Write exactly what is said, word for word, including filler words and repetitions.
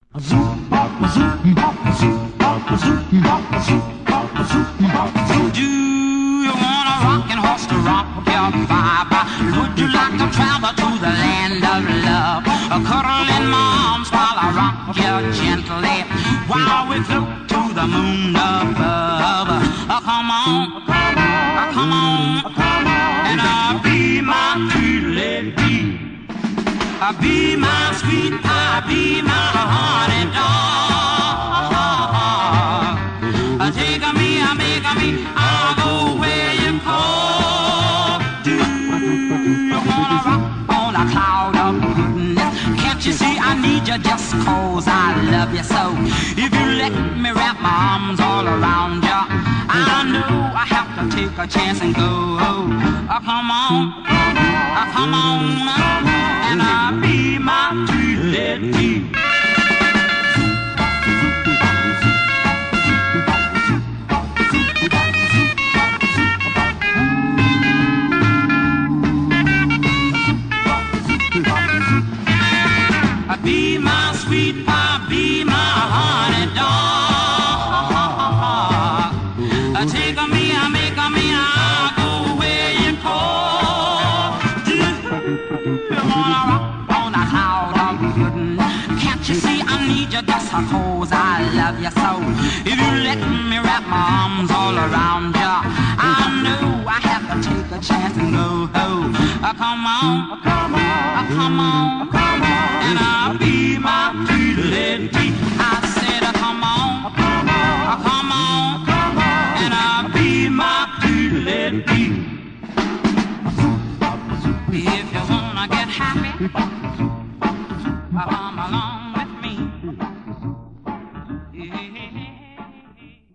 Do you want a rocking horse to rock your baba? Would you like to travel to the land of love? A cuddle in my arms while I rock you gently, while we float to the moon above. Oh, come on, oh, come on, and I'll be my sweet lady. I'll be my sweet pie, be my honey dog. Take me, make me, I'll go where you call. Do you wanna rock on a cloud of goodness? Can't you see I need you just cause I love you so? If you let me wrap my arms all around you, I know I have to take a chance and go. Oh, come on, oh, come on, and I'll be my sweet lady. Be my sweet pie, be my honey dog. Take me, make me, I'll go where you call. Do you wanna rock on a cloud of goodness? Can't you see I need you just cause I love you so? If you let me wrap my arms all around you, I know I have to take a chance and go. Oh, come on, come on, come on, come on, and I'll be my sweet lady. I said, uh, come on, come on, uh, come on, come on, and I'll be my sweet lady. If you wanna get happy, uh, come along with me. Yeah.